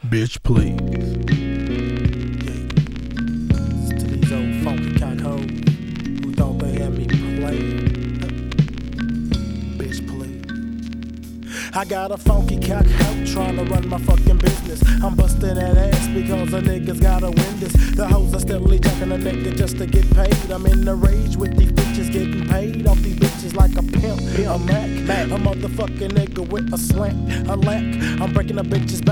Bitch, please. To these old funky cockhoes who thought they had me played. Bitch, please. I got a funky cock hoe trying to run my fucking business. I'm busting that ass because a nigga's gotta win this. The hoes are steadily jacking a nigga just to get paid. I'm in the rage with these bitches getting paid off these bitches like a pimp, a Mac, a motherfucking nigga with a slant, a lack. I'm breaking a bitch's back.